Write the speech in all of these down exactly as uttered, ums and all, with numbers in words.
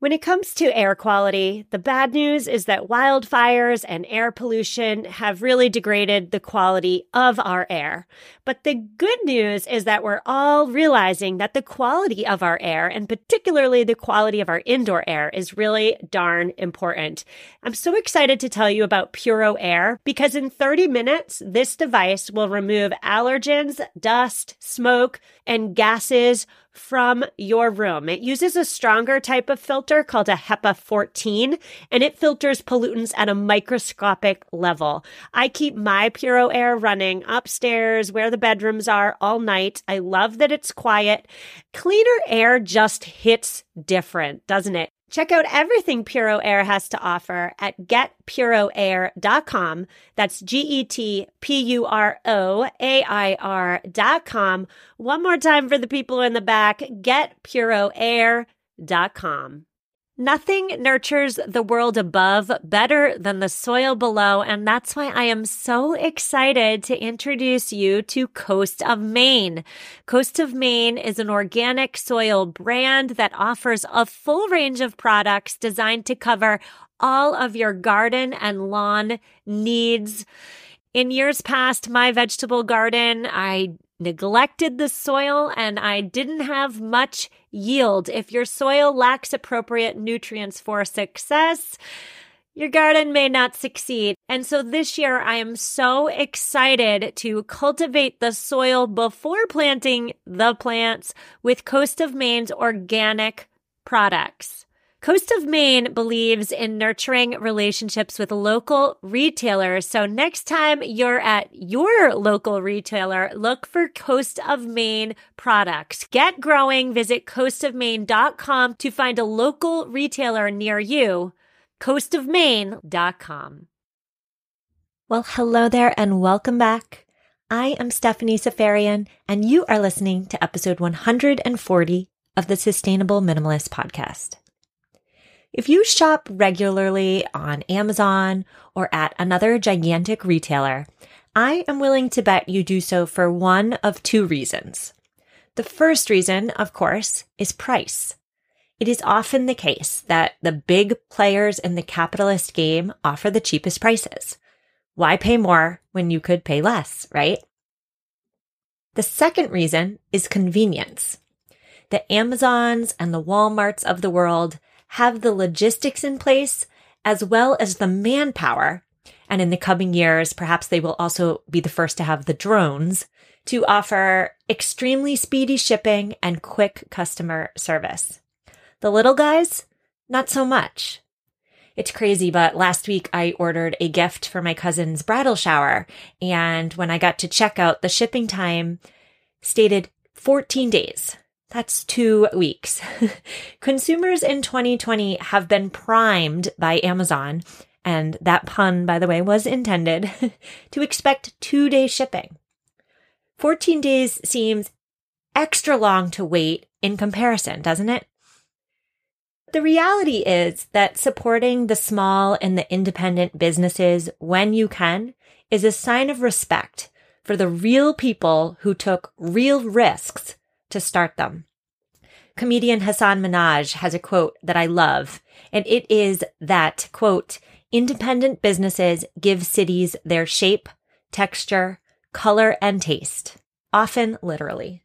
When it comes to air quality, the bad news is that wildfires and air pollution have really degraded the quality of our air. But the good news is that we're all realizing that the quality of our air, and particularly the quality of our indoor air, is really darn important. I'm so excited to tell you about Puro Air because in thirty minutes, this device will remove allergens, dust, smoke, and gases from your room. It uses a stronger type of filter called a HEPA fourteen, and it filters pollutants at a microscopic level. I keep my Puro Air running upstairs where the bedrooms are all night. I love that it's quiet. Cleaner air just hits different, doesn't it? Check out everything Puro Air has to offer at get puro air dot com. That's G E T P U R O A I R dot com. One more time for the people in the back, get puro air dot com. Nothing nurtures the world above better than the soil below, and that's why I am so excited to introduce you to Coast of Maine. Coast of Maine is an organic soil brand that offers a full range of products designed to cover all of your garden and lawn needs. In years past, my vegetable garden, I neglected the soil and I didn't have much yield. If your soil lacks appropriate nutrients for success, your garden may not succeed. And so this year, I am so excited to cultivate the soil before planting the plants with Coast of Maine's organic products. Coast of Maine believes in nurturing relationships with local retailers. So next time you're at your local retailer, look for Coast of Maine products. Get growing. Visit coast of maine dot com to find a local retailer near you. coast of maine dot com. Well, hello there and welcome back. I am Stephanie Seferian, and you are listening to episode one hundred forty of the Sustainable Minimalist Podcast. If you shop regularly on Amazon or at another gigantic retailer, I am willing to bet you do so for one of two reasons. The first reason, of course, is price. It is often the case that the big players in the capitalist game offer the cheapest prices. Why pay more when you could pay less, right? The second reason is convenience. The Amazons and the Walmarts of the world have the logistics in place as well as the manpower, and in the coming years, perhaps they will also be the first to have the drones, to offer extremely speedy shipping and quick customer service. The little guys, not so much. It's crazy, but last week I ordered a gift for my cousin's bridal shower, and when I got to checkout, the shipping time stated fourteen days. That's two weeks. Consumers in twenty twenty have been primed by Amazon, and that pun, by the way, was intended, to expect two-day shipping. fourteen days seems extra long to wait in comparison, doesn't it? The reality is that supporting the small and the independent businesses when you can is a sign of respect for the real people who took real risks to start them. Comedian Hasan Minhaj has a quote that I love, and it is that, quote, independent businesses give cities their shape, texture, color, and taste, often literally.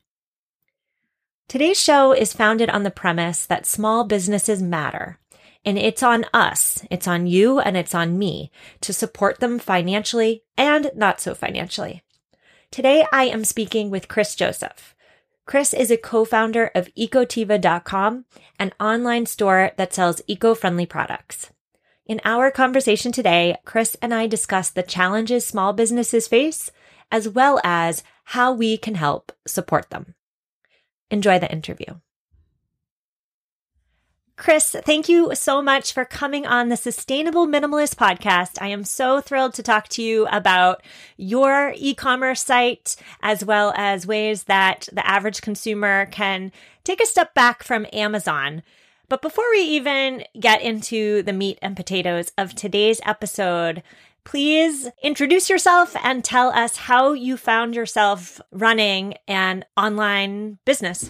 Today's show is founded on the premise that small businesses matter, and it's on us, it's on you, and it's on me to support them financially and not so financially. Today, I am speaking with Chris Joseph. Chris is a co-founder of ecotiva dot com, an online store that sells eco-friendly products. In our conversation today, Chris and I discuss the challenges small businesses face, as well as how we can help support them. Enjoy the interview. Chris, thank you so much for coming on the Sustainable Minimalist Podcast. I am so thrilled to talk to you about your e-commerce site, as well as ways that the average consumer can take a step back from Amazon. But before we even get into the meat and potatoes of today's episode, please introduce yourself and tell us how you found yourself running an online business.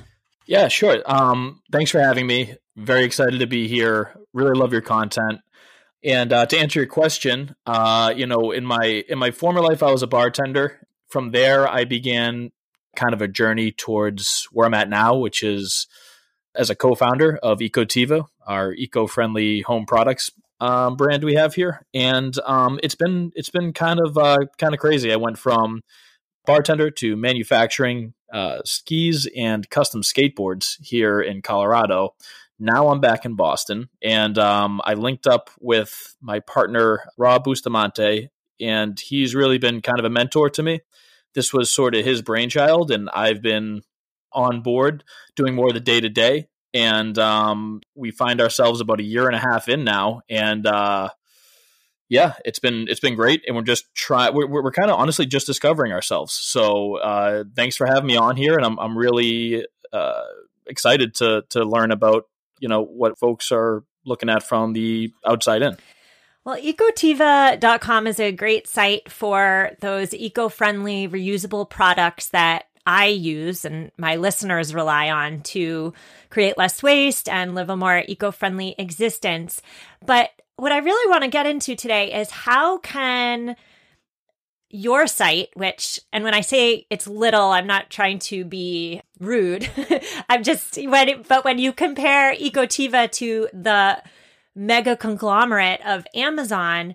Yeah, sure. Um, thanks for having me. Very excited to be here. Really love your content. And uh, to answer your question, uh, you know, in my in my former life, I was a bartender. From there, I began kind of a journey towards where I'm at now, which is as a co-founder of Ecotiva, our eco-friendly home products um, brand we have here. And um, it's been it's been kind of uh, kind of crazy. I went from bartender to manufacturing uh, skis and custom skateboards here in Colorado. Now I'm back in Boston, and um, I linked up with my partner, Rob Bustamante, and he's really been kind of a mentor to me. This was sort of his brainchild, and I've been on board doing more of the day-to-day, and um, we find ourselves about a year and a half in now, and uh, yeah, it's been it's been great, and we're just trying. We're, we're kind of honestly just discovering ourselves. So uh, thanks for having me on here, and I'm I'm really uh, excited to to learn about you know what folks are looking at from the outside in. Well, ecotiva dot com is a great site for those eco-friendly, reusable products that I use and my listeners rely on to create less waste and live a more eco-friendly existence. But what I really want to get into today is how can your site, which, and when I say it's little, I'm not trying to be rude. I'm just, when it, but when you compare Ecotiva to the mega conglomerate of Amazon,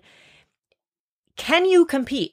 can you compete?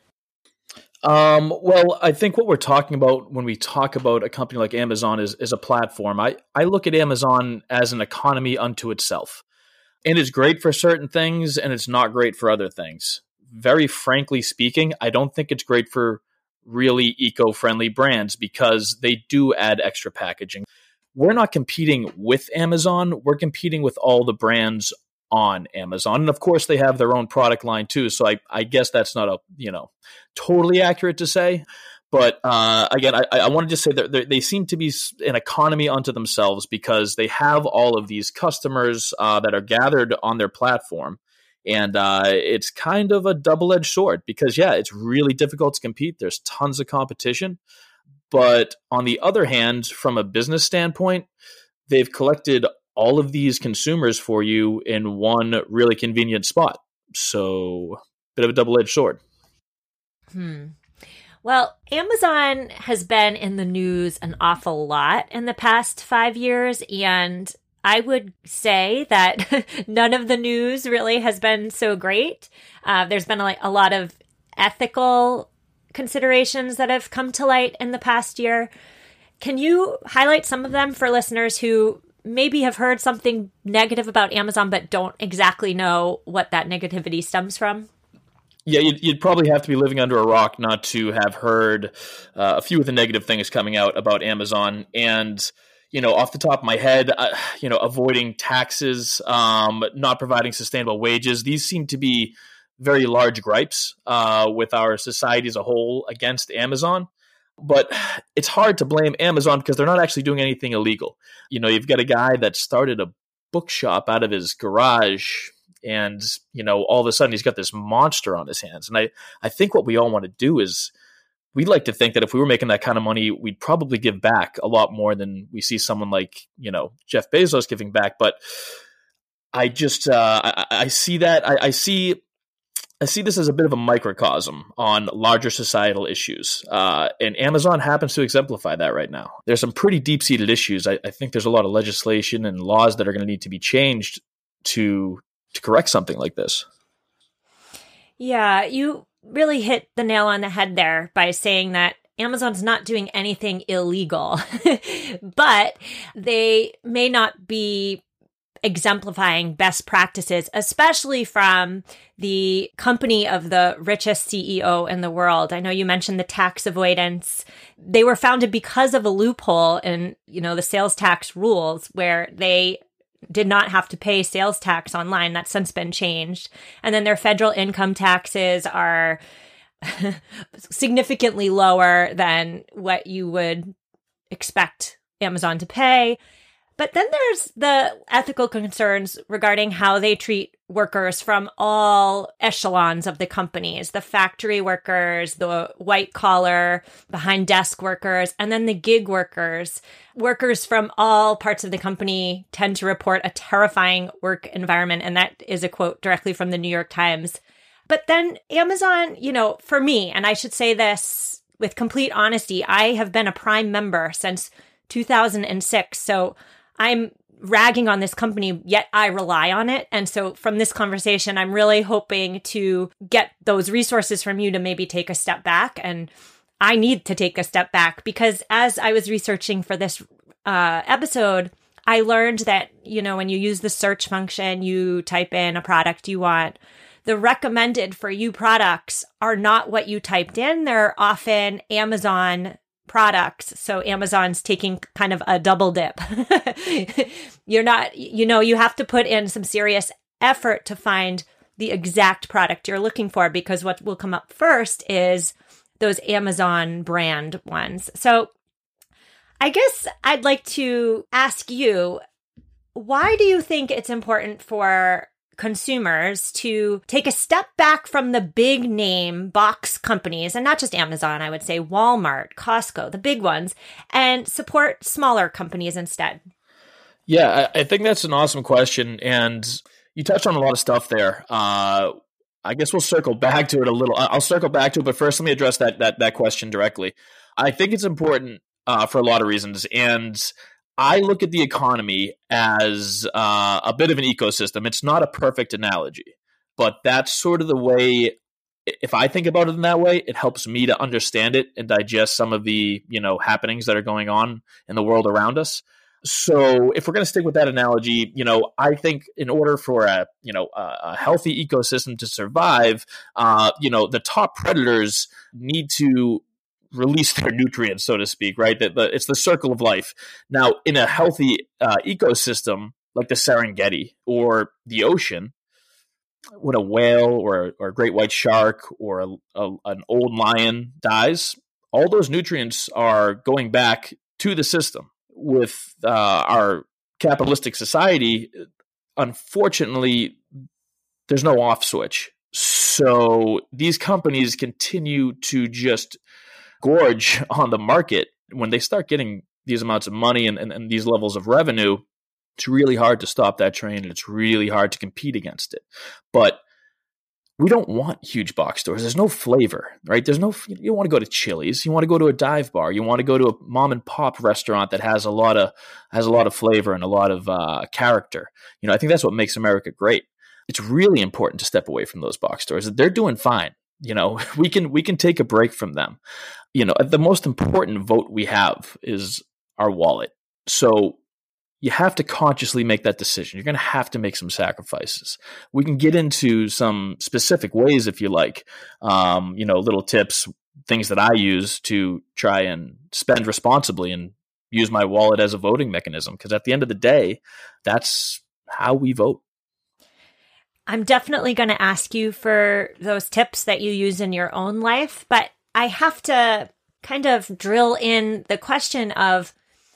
Um, well, I think what we're talking about when we talk about a company like Amazon is, is a platform. I, I look at Amazon as an economy unto itself. And it's great for certain things, and it's not great for other things. Very frankly speaking, I don't think it's great for really eco-friendly brands because they do add extra packaging. We're not competing with Amazon. We're competing with all the brands on Amazon. And of course, they have their own product line too. So I, I guess that's not a, you know, totally accurate to say. But uh, again, I, I want to just say that they seem to be an economy unto themselves because they have all of these customers uh, that are gathered on their platform. And uh, it's kind of a double-edged sword because, yeah, it's really difficult to compete. There's tons of competition. But on the other hand, from a business standpoint, they've collected all of these consumers for you in one really convenient spot. So, bit of a double-edged sword. Hmm. Well, Amazon has been in the news an awful lot in the past five years, and I would say that none of the news really has been so great. Uh, there's been a, a lot of ethical considerations that have come to light in the past year. Can you highlight some of them for listeners who maybe have heard something negative about Amazon but don't exactly know what that negativity stems from? Yeah, you'd, you'd probably have to be living under a rock not to have heard uh, a few of the negative things coming out about Amazon. And, you know, off the top of my head, uh, you know, avoiding taxes, um, not providing sustainable wages, these seem to be very large gripes uh, with our society as a whole against Amazon. But it's hard to blame Amazon because they're not actually doing anything illegal. You know, you've got a guy that started a bookshop out of his garage, and, you know, all of a sudden he's got this monster on his hands. And I, I think what we all want to do is we'd like to think that if we were making that kind of money, we'd probably give back a lot more than we see someone like, you know, Jeff Bezos giving back. But I just, uh, I, I see that. I, I see I see this as a bit of a microcosm on larger societal issues. Uh, and Amazon happens to exemplify that right now. There's some pretty deep-seated issues. I, I think there's a lot of legislation and laws that are going to need to be changed to to correct something like this. Yeah, you really hit the nail on the head there by saying that Amazon's not doing anything illegal, but they may not be exemplifying best practices, especially from the company of the richest C E O in the world. I know you mentioned the tax avoidance. They were founded because of a loophole in, you know, the sales tax rules where they did not have to pay sales tax online. That's since been changed. And then their federal income taxes are significantly lower than what you would expect Amazon to pay. But then there's the ethical concerns regarding how they treat workers from all echelons of the companies, the factory workers, the white collar, behind desk workers, and then the gig workers. Workers from all parts of the company tend to report a terrifying work environment. And that is a quote directly from the New York Times. But then Amazon, you know, for me, and I should say this with complete honesty, I have been a Prime member since two thousand six. So I'm ragging on this company, yet I rely on it. And so from this conversation, I'm really hoping to get those resources from you to maybe take a step back. And I need to take a step back because as I was researching for this uh, episode, I learned that, you know, when you use the search function, you type in a product you want. The recommended for you products are not what you typed in. They're often Amazon products. So Amazon's taking kind of a double dip. You're not, you know, you have to put in some serious effort to find the exact product you're looking for because what will come up first is those Amazon brand ones. So I guess I'd like to ask you, why do you think it's important for consumers to take a step back from the big name box companies, and not just Amazon, I would say Walmart, Costco, the big ones, and support smaller companies instead? Yeah, I, I think that's an awesome question. And you touched on a lot of stuff there. Uh, I guess we'll circle back to it a little. I'll circle back to it, but first let me address that that, that question directly. I think it's important uh, for a lot of reasons. And I look at the economy as uh, a bit of an ecosystem. It's not a perfect analogy, but that's sort of the way, if I think about it in that way, it helps me to understand it and digest some of the, you know, happenings that are going on in the world around us. So if we're going to stick with that analogy, you know, I think in order for a, you know, a, a healthy ecosystem to survive, uh, you know, the top predators need to release their nutrients, so to speak, right? That it's the circle of life. Now, in a healthy uh, ecosystem like the Serengeti or the ocean, when a whale or, or a great white shark or a, a, an old lion dies, all those nutrients are going back to the system. With uh, our capitalistic society, unfortunately, there's no off switch. So these companies continue to just gorge on the market. When they start getting these amounts of money and, and, and these levels of revenue, it's really hard to stop that train and it's really hard to compete against it. But we don't want huge box stores. There's no flavor, right? There's no, you don't want to go to Chili's. You want to go to a dive bar. You want to go to a mom and pop restaurant that has a lot of, has a lot of flavor and a lot of uh, character. You know, I think that's what makes America great. It's really important to step away from those box stores. They're doing fine. You know, we can, we can take a break from them. You know, the most important vote we have is our wallet. So you have to consciously make that decision. You're going to have to make some sacrifices. We can get into some specific ways if you like, um, you know, little tips, things that I use to try and spend responsibly and use my wallet as a voting mechanism. Because at the end of the day, that's how we vote. I'm definitely going to ask you for those tips that you use in your own life, but I have to kind of drill in the question of,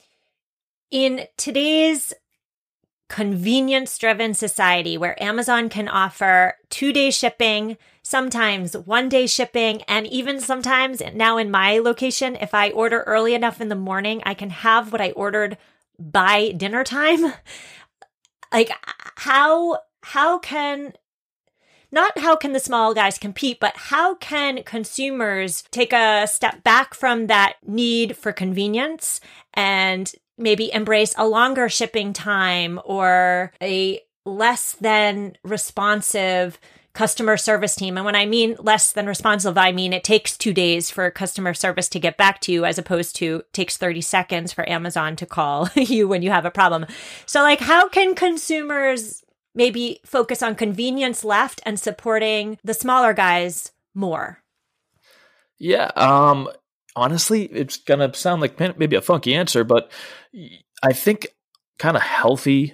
in today's convenience-driven society where Amazon can offer two-day shipping, sometimes one-day shipping, and even sometimes now in my location, if I order early enough in the morning, I can have what I ordered by dinner time. Like, how how can... Not how can the small guys compete, but how can consumers take a step back from that need for convenience and maybe embrace a longer shipping time or a less than responsive customer service team? And when I mean less than responsive, I mean it takes two days for customer service to get back to you as opposed to takes thirty seconds for Amazon to call you when you have a problem. So like, how can consumers maybe focus on convenience left and supporting the smaller guys more? Yeah. Um, honestly, it's going to sound like maybe a funky answer, but I think kind of healthy,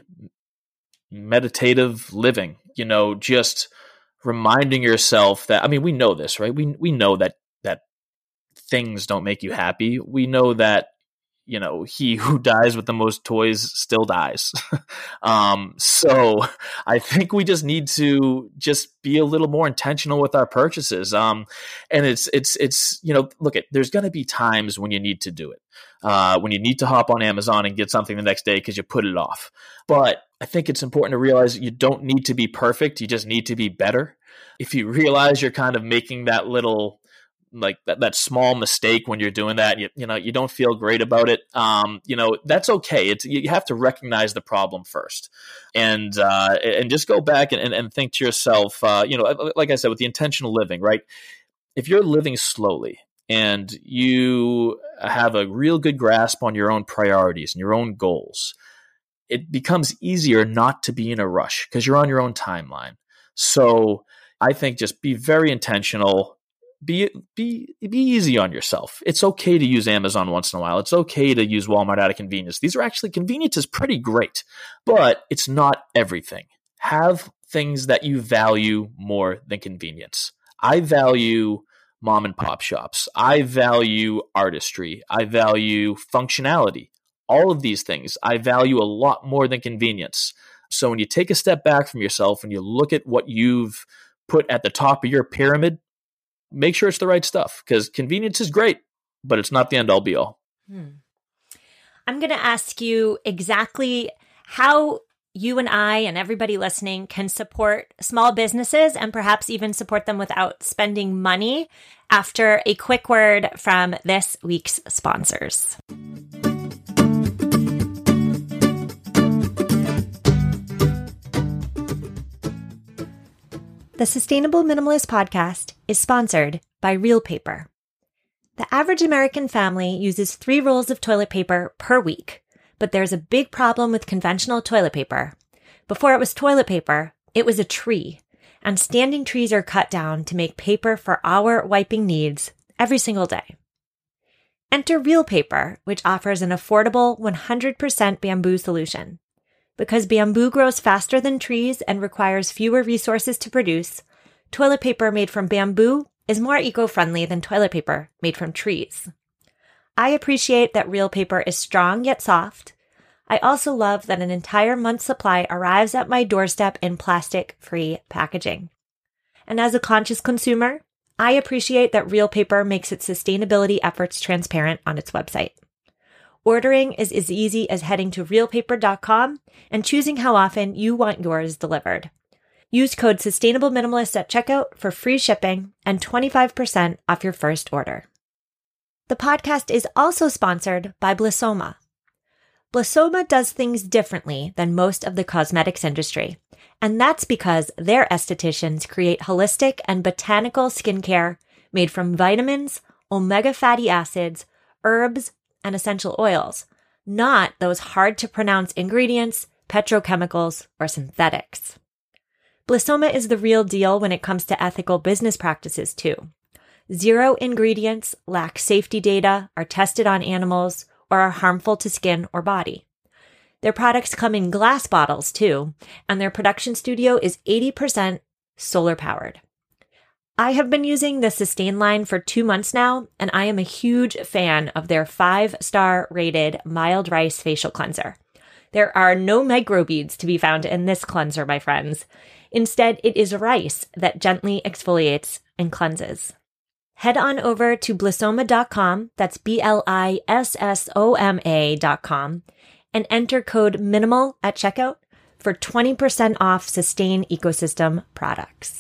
meditative living, you know, just reminding yourself that, I mean, we know this, right? We, we know that, that things don't make you happy. We know that, you know, he who dies with the most toys still dies. um, so I think we just need to just be a little more intentional with our purchases. Um, and it's, it's, it's, you know, look at, there's going to be times when you need to do it. Uh, when you need to hop on Amazon and get something the next day because you put it off. But I think it's important to realize that you don't need to be perfect. You just need to be better. If you realize you're kind of making that little, like that, that small mistake when you're doing that, you, you know, you don't feel great about it. Um, you know, that's okay. It's, you have to recognize the problem first and, uh, and just go back and, and, and think to yourself, uh, you know, like I said, with the intentional living, right? If you're living slowly and you have a real good grasp on your own priorities and your own goals, it becomes easier not to be in a rush because you're on your own timeline. So I think just be very intentional. Be be be easy on yourself. It's okay to use Amazon once in a while. It's okay to use Walmart out of convenience. These are actually, convenience is pretty great, but it's not everything. Have things that you value more than convenience. I value mom and pop shops. I value artistry. I value functionality. All of these things I value a lot more than convenience. So when you take a step back from yourself and you look at what you've put at the top of your pyramid, make sure it's the right stuff, because convenience is great, but it's not the end all be all. Hmm. I'm going to ask you exactly how you and I and everybody listening can support small businesses and perhaps even support them without spending money after a quick word from this week's sponsors. The Sustainable Minimalist Podcast is sponsored by Real Paper. The average American family uses three rolls of toilet paper per week, but there's a big problem with conventional toilet paper. Before it was toilet paper, it was a tree, and standing trees are cut down to make paper for our wiping needs every single day. Enter Real Paper, which offers an affordable one hundred percent bamboo solution. Because bamboo grows faster than trees and requires fewer resources to produce, toilet paper made from bamboo is more eco-friendly than toilet paper made from trees. I appreciate that Real Paper is strong yet soft. I also love that an entire month's supply arrives at my doorstep in plastic-free packaging. And as a conscious consumer, I appreciate that Real Paper makes its sustainability efforts transparent on its website. Ordering is as easy as heading to real paper dot com and choosing how often you want yours delivered. Use code SustainableMinimalist at checkout for free shipping and twenty-five percent off your first order. The podcast is also sponsored by Blissoma. Blissoma does things differently than most of the cosmetics industry, and that's because their estheticians create holistic and botanical skincare made from vitamins, omega fatty acids, herbs, and essential oils, not those hard-to-pronounce ingredients, petrochemicals, or synthetics. Blissoma is the real deal when it comes to ethical business practices, too. Zero ingredients, lack safety data, are tested on animals, or are harmful to skin or body. Their products come in glass bottles, too, and their production studio is eighty percent solar-powered. I have been using the Sustain line for two months now, and I am a huge fan of their five-star rated mild rice facial cleanser. There are no microbeads to be found in this cleanser, my friends. Instead, it is rice that gently exfoliates and cleanses. Head on over to blissoma dot com, that's B L I S S O M A dot com, and enter code MINIMAL at checkout for twenty percent off Sustain Ecosystem products.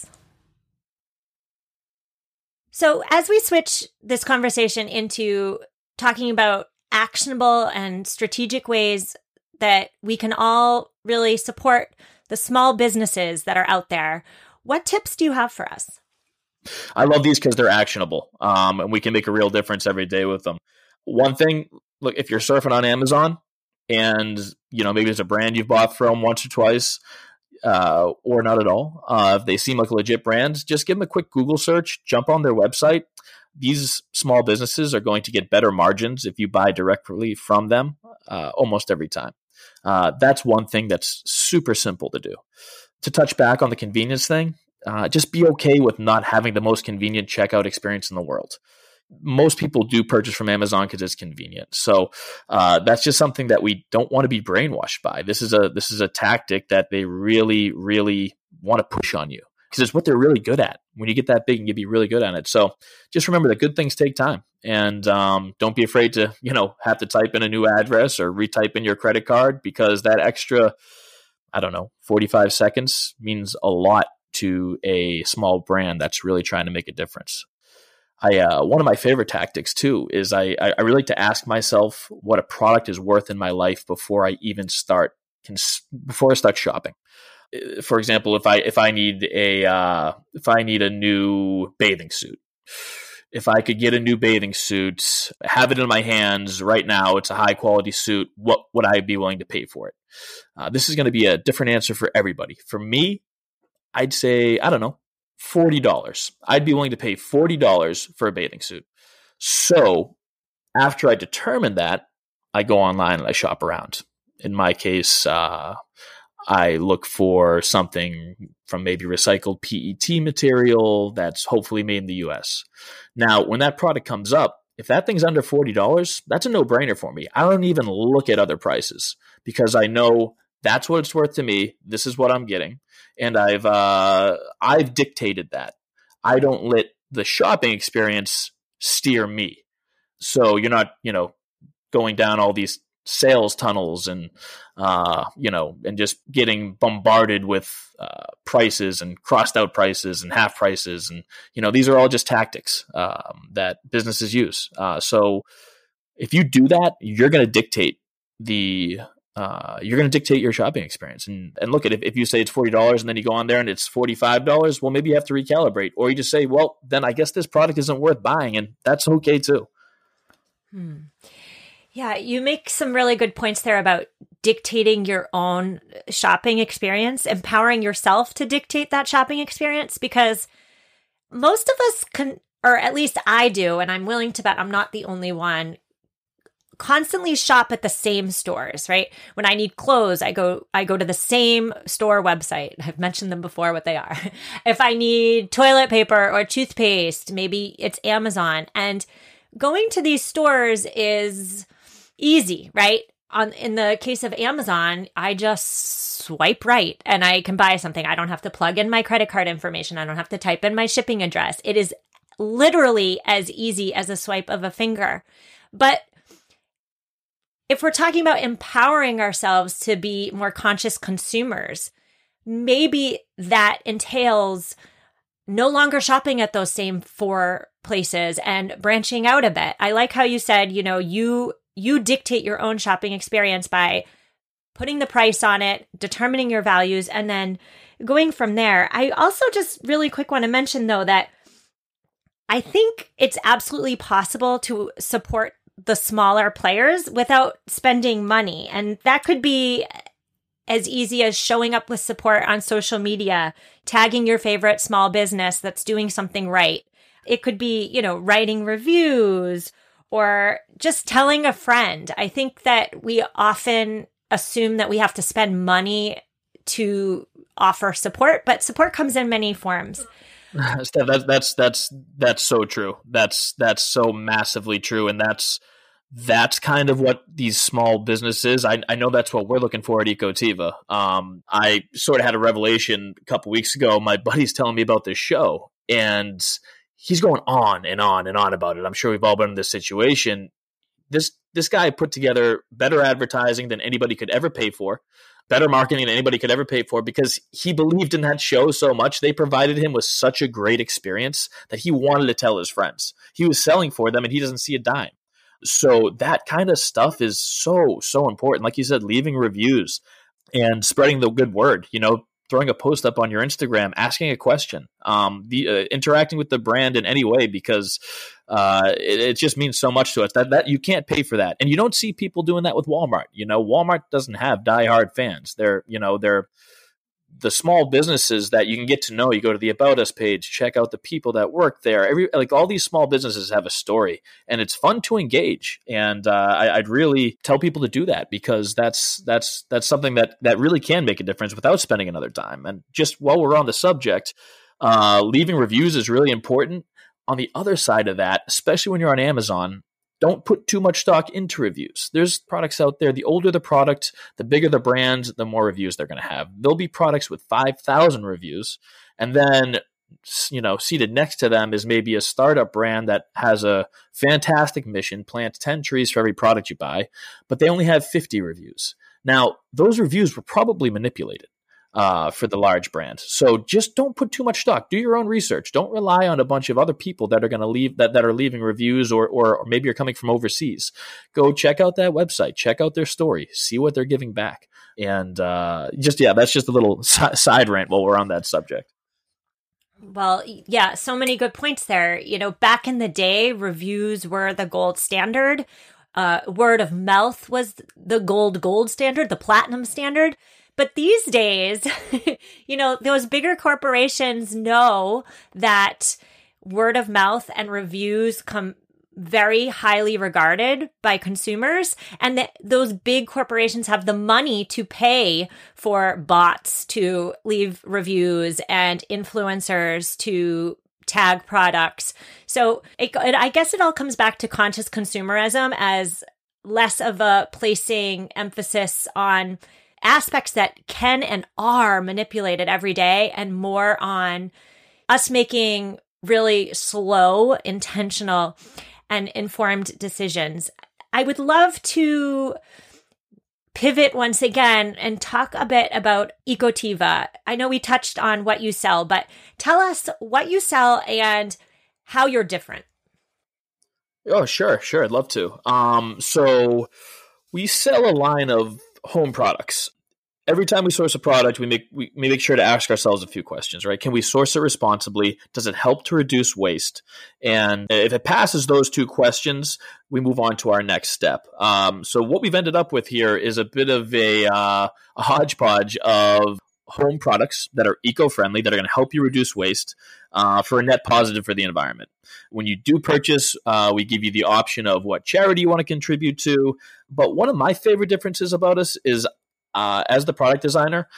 So as we switch this conversation into talking about actionable and strategic ways that we can all really support the small businesses that are out there, what tips do you have for us? I love these because they're actionable, um, and we can make a real difference every day with them. One thing, look, if you're surfing on Amazon and, you know, maybe there's a brand you've bought from once or twice, Uh, or not at all. Uh, if they seem like a legit brand, just give them a quick Google search, jump on their website. These small businesses are going to get better margins if you buy directly from them uh, almost every time. Uh, that's one thing that's super simple to do. To touch back on the convenience thing, uh, just be okay with not having the most convenient checkout experience in the world. most people do purchase from Amazon because it's convenient. So uh, that's just something that we don't want to be brainwashed by. This is a this is a tactic that they really, really want to push on you because it's what they're really good at. When you get that big, you can be really good at it. So just remember that good things take time, and um, don't be afraid to you know have to type in a new address or retype in your credit card, because that extra, I don't know, forty-five seconds means a lot to a small brand that's really trying to make a difference. I uh, one of my favorite tactics too is I I really like to ask myself what a product is worth in my life before I even start cons- before I start shopping. For example, if I if I need a uh, if I need a new bathing suit, if I could get a new bathing suit, have it in my hands right now, it's a high quality suit, what would I be willing to pay for it? Uh, this is going to be a different answer for everybody. For me, I'd say, I don't know, forty dollars. I'd be willing to pay forty dollars for a bathing suit. So after I determine that, I go online and I shop around. In my case, uh, I look for something from maybe recycled P E T material that's hopefully made in the U S. Now, when that product comes up, if that thing's under forty dollars, that's a no-brainer for me. I don't even look at other prices because I know that's what it's worth to me. This is what I'm getting. And I've uh, I've dictated that. I don't let the shopping experience steer me. So you're not, you know, going down all these sales tunnels and, uh, you know, and just getting bombarded with uh, prices and crossed out prices and half prices. And, you know, these are all just tactics um, that businesses use. Uh, so if you do that, you're going to dictate the Uh, you're going to dictate your shopping experience. And and look at if, if you say it's forty dollars and then you go on there and it's forty-five dollars, well, maybe you have to recalibrate. Or you just say, well, then I guess this product isn't worth buying. And that's okay too. Hmm. Yeah, you make some really good points there about dictating your own shopping experience, empowering yourself to dictate that shopping experience, because most of us can, or at least I do, and I'm willing to bet I'm not the only one, constantly shop at the same stores, right? When I need clothes, I go I go to the same store website. I've mentioned them before, what they are. If I need toilet paper or toothpaste, maybe it's Amazon. And going to these stores is easy, right? On in the case of Amazon, I just swipe right and I can buy something. I don't have to plug in my credit card information. I don't have to type in my shipping address. It is literally as easy as a swipe of a finger. But if we're talking about empowering ourselves to be more conscious consumers, maybe that entails no longer shopping at those same four places and branching out a bit. I like how you said, you know, you you dictate your own shopping experience by putting the price on it, determining your values, and then going from there. I also just really quick want to mention, though, that I think it's absolutely possible to support the smaller players without spending money. And that could be as easy as showing up with support on social media, tagging your favorite small business that's doing something right. It could be, you know, writing reviews or just telling a friend. I think that we often assume that we have to spend money to offer support, but support comes in many forms. Steph, that's that's that's that's so true. That's that's so massively true, and that's that's kind of what these small businesses. I I know that's what we're looking for at Ecotiva. Um, I sort of had a revelation a couple weeks ago. My buddy's telling me about this show, and he's going on and on and on about it. I'm sure we've all been in this situation. This this guy put together better advertising than anybody could ever pay for. Better marketing than anybody could ever pay for, because he believed in that show so much. They provided him with such a great experience that he wanted to tell his friends. He was selling for them and he doesn't see a dime. So that kind of stuff is so, so important. Like you said, leaving reviews and spreading the good word, you know, throwing a post up on your Instagram, asking a question, um, the, uh, interacting with the brand in any way, because uh, it, it just means so much to us that, that you can't pay for that. And you don't see people doing that with Walmart. You know, Walmart doesn't have diehard fans. They're, you know, they're the small businesses that you can get to know. You go to the About Us page, check out the people that work there. Every, like all these small businesses have a story, and it's fun to engage. And uh, I, I'd really tell people to do that, because that's that's that's something that that really can make a difference without spending another dime. And just while we're on the subject, uh, leaving reviews is really important. on the other side of that, especially when you're on Amazon, don't put too much stock into reviews. There's products out there. The older the product, the bigger the brand, the more reviews they're going to have. There'll be products with five thousand reviews, and then, you know, seated next to them is maybe a startup brand that has a fantastic mission, plant ten trees for every product you buy, but they only have fifty reviews. Now, those reviews were probably manipulated uh, for the large brand. So just don't put too much stock. Do your own research. Don't rely on a bunch of other people that are going to leave that, that are leaving reviews, or, or or maybe you're coming from overseas. Go check out that website. Check out their story. See what they're giving back. And uh, just, yeah, that's just a little side rant while we're on that subject. Well, yeah, so many good points there. You know, back in the day, reviews were the gold standard. Uh, word of mouth was the gold, gold standard, the platinum standard. But these days, you know, those bigger corporations know that word of mouth and reviews come very highly regarded by consumers, and that those big corporations have the money to pay for bots to leave reviews and influencers to tag products. So it, it, I guess it all comes back to conscious consumerism as less of a placing emphasis on aspects that can and are manipulated every day, and more on us making really slow, intentional, and informed decisions. I would love to pivot once again and talk a bit about Ecotiva. I know we touched on what you sell, but tell us what you sell and how you're different. Oh, sure, sure. I'd love to. Um, so we sell a line of home products. Every time we source a product, we make we make sure to ask ourselves a few questions, right? Can we source it responsibly? Does it help to reduce waste? And if it passes those two questions, we move on to our next step. Um, so what we've ended up with here is a bit of a, uh, a hodgepodge of home products that are eco-friendly, that are going to help you reduce waste uh, for a net positive for the environment. When you do purchase, uh, we give you the option of what charity you want to contribute to. But one of my favorite differences about us is Uh, as the product designer,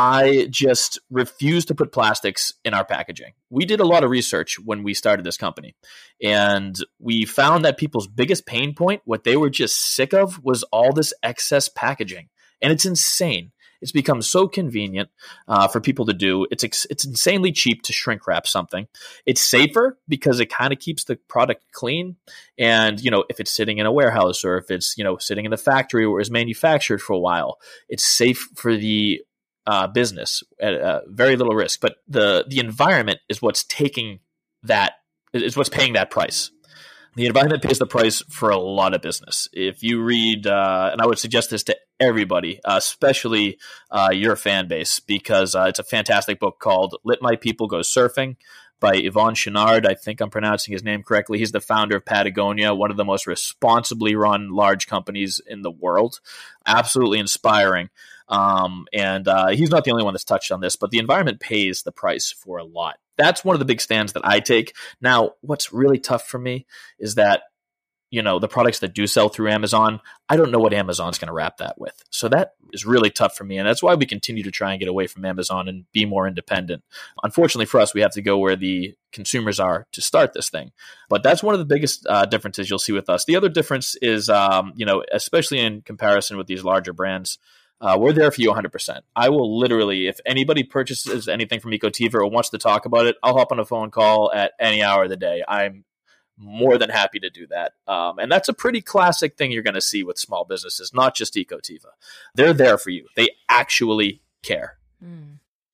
I just refuse to put plastics in our packaging. We did a lot of research when we started this company, and we found that people's biggest pain point, what they were just sick of, was all this excess packaging. And it's insane. It's become so convenient uh, for people to do. It's ex- it's insanely cheap to shrink wrap something. It's safer because it kind of keeps the product clean. And, you know, if it's sitting in a warehouse, or if it's, you know, sitting in the factory where it's manufactured for a while, it's safe for the uh, business at uh, very little risk. But the the environment is what's taking that, is what's paying that price. The environment pays the price for a lot of business. If you read, uh, and I would suggest this to everybody, uh, especially uh, your fan base, because uh, it's a fantastic book called Let My People Go Surfing by Yvon Chouinard. I think I'm pronouncing his name correctly. He's the founder of Patagonia, one of the most responsibly run large companies in the world. Absolutely inspiring. Um, and uh, he's not the only one that's touched on this, but the environment pays the price for a lot. That's one of the big stands that I take. Now, what's really tough for me is that, you know, the products that do sell through Amazon, I don't know what Amazon's going to wrap that with. So that is really tough for me. And that's why we continue to try and get away from Amazon and be more independent. Unfortunately for us, we have to go where the consumers are to start this thing. But that's one of the biggest uh, differences you'll see with us. The other difference is, um, you know, especially in comparison with these larger brands, Uh, we're there for you one hundred percent. I will literally, if anybody purchases anything from Ecotiva or wants to talk about it, I'll hop on a phone call at any hour of the day. I'm more than happy to do that. Um, and that's a pretty classic thing you're going to see with small businesses, not just Ecotiva. They're there for you. They actually care. Mm.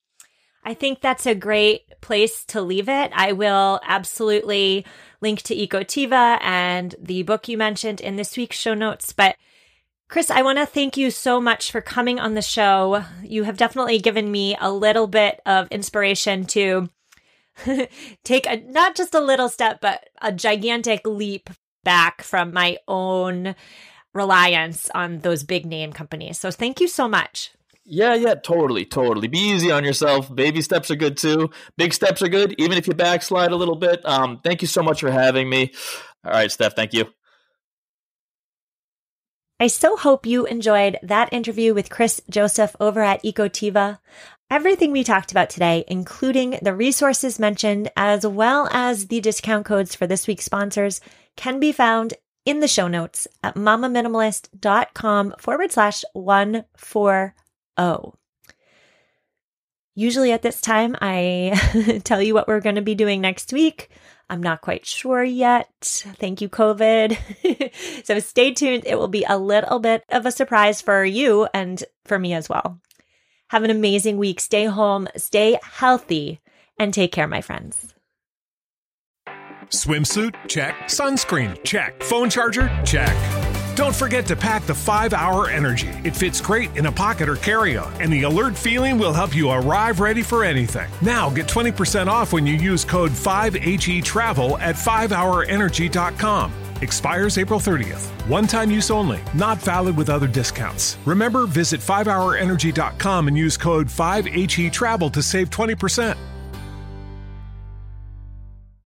I think that's a great place to leave it. I will absolutely link to Ecotiva and the book you mentioned in this week's show notes. But Chris, I want to thank you so much for coming on the show. You have definitely given me a little bit of inspiration to take a, not just a little step, but a gigantic leap back from my own reliance on those big name companies. So thank you so much. Yeah, yeah, totally, totally. Be easy on yourself. Baby steps are good too. Big steps are good, even if you backslide a little bit. Um, thank you so much for having me. All right, Steph, thank you. I so hope you enjoyed that interview with Chris Joseph over at Ecotiva. Everything we talked about today, including the resources mentioned, as well as the discount codes for this week's sponsors, can be found in the show notes at mamaminimalist.com forward slash 140. Usually at this time, I tell you what we're going to be doing next week. I'm not quite sure yet. Thank you, COVID. So stay tuned. It will be a little bit of a surprise for you and for me as well. Have an amazing week. Stay home, stay healthy, and take care, my friends. Swimsuit? Check. Sunscreen? Check. Phone charger? Check. Don't forget to pack the five hour Energy. It fits great in a pocket or carry-on, and the alert feeling will help you arrive ready for anything. Now get twenty percent off when you use code five H E travel at five hour energy dot com. Expires April thirtieth. One-time use only. Not valid with other discounts. Remember, visit five hour energy dot com and use code five H E travel to save twenty percent.